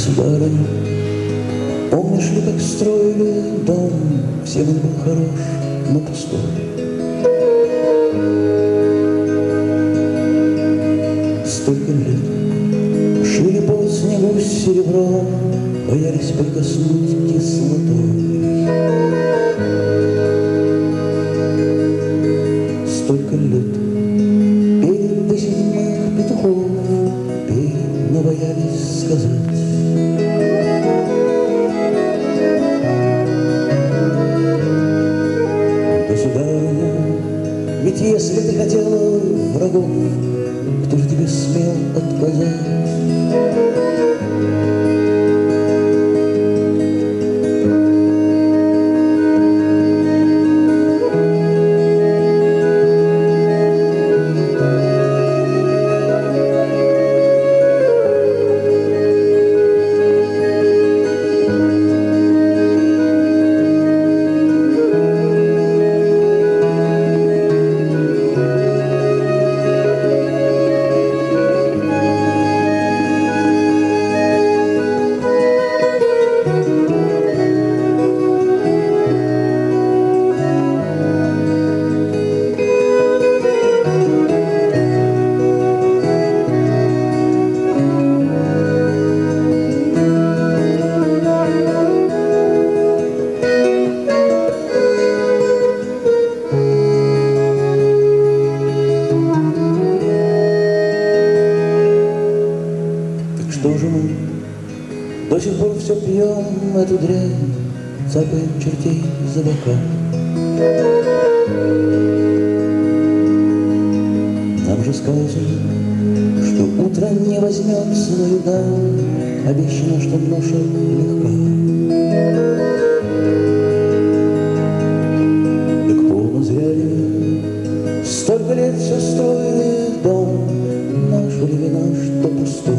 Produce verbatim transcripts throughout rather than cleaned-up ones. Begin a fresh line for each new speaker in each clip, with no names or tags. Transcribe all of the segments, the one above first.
Сударыня, помнишь ли, как строили дом? Всем он был хорош, но пустой. Столько лет шили по снегу серебро, боялись прикоснуть кислотой. Столько лет пели до седьмых петухов, пели, но боялись сказать. Государыня, ведь если ты хотела врагов, кто же тебе смел отказать? Что же мы до сих пор все пьем эту дрянь, цапаем чертей за бока? Нам же сказано, что утро не возьмется, но еда обещано, что ноша легка. Так полно зря ли столько лет все строили дом, нашу ли вина, что пустой?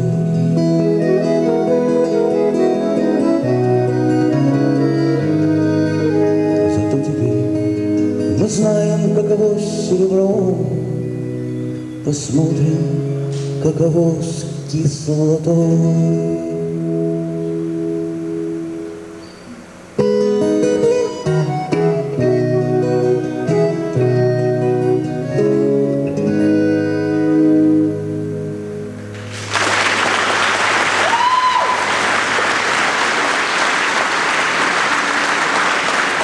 Мы знаем, каково серебро, посмотрим, каково с кислотой.